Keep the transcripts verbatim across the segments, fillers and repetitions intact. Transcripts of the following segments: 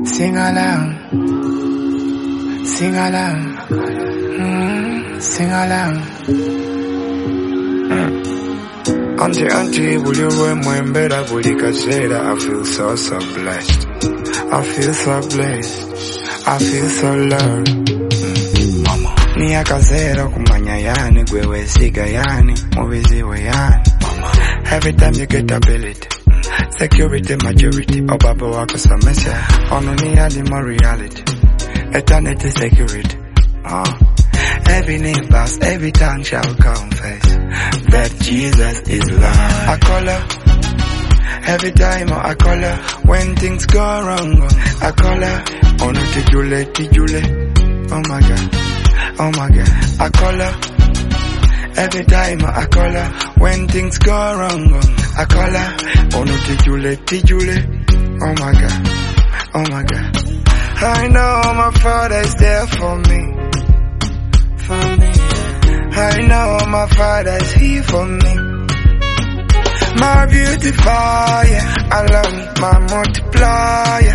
Sing along, sing along, mm, sing along. Mm. Auntie, auntie, will you run when better? Will you consider? I feel so, so blessed. I feel so blessed. I feel so loved. Mm. Mama. Ni akazera kumanya yani, gwewe siga yani, mubiziwe yani. Mama. Every time you get ability. Security, majority, oh baba wako samesha. Ono ni hadi more reality. Eternity security. Oh. Every name pass, every tongue shall confess that Jesus is Lord. I call her every time, oh, I call her when things go wrong. Oh, I call her ono tijule, tijule. Oh my God, oh my God. I call her every time, oh, I call her when things go wrong. Oh, I call her ono tijule, tijule. Oh my God, oh my God. I know my Father is there for me. For me. I know my Father is here for me. My beautifier, I love my multiplier.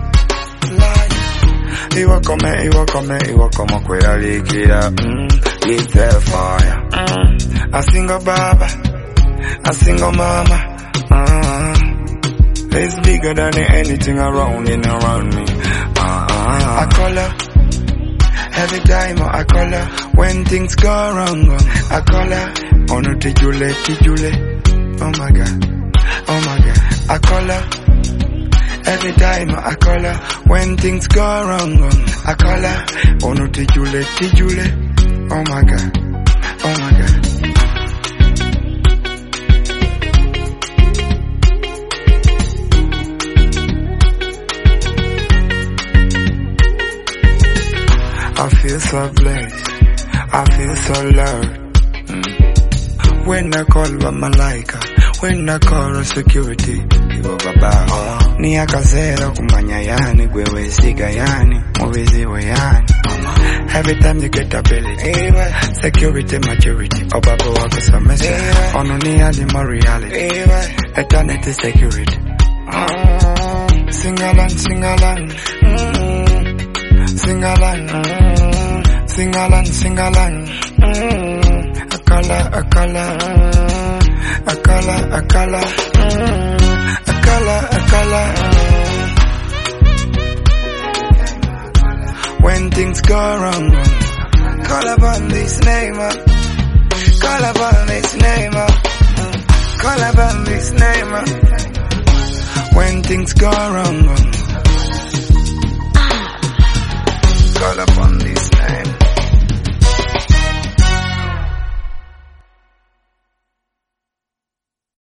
He will come, he will come, he will come, kwela likira, mm, it's the fire. Mm. I sing a baba, I sing a mama. Uh, it's bigger than anything around and around me. Uh, I call her every time, oh, I call her when things go wrong. Oh, I call her ono tijule, tijule. Oh my God, oh my God. I call her every time, oh, I call her when things go wrong. Oh, I call her ono tijule, tijule. Oh my God, oh my God. I feel so blessed, I feel so loved. Mm. When I call by Malaika, when I call security, oh. Ni akazera kumanya yani, gwewe siga yani, mubiziwe yani. Every time you get ability, security, majority, oh baba wako samesha. Ono ni hadi more reality, eternity security. Oh. Sing along, sing along. Mm. Sing along, mm, sing along, sing along. Mm, a color, a color, mm, a color, a color, mm, a color, a color. Mm. When things go wrong, call upon this name, uh, call upon this name, uh, call upon this name. Uh, when things go wrong.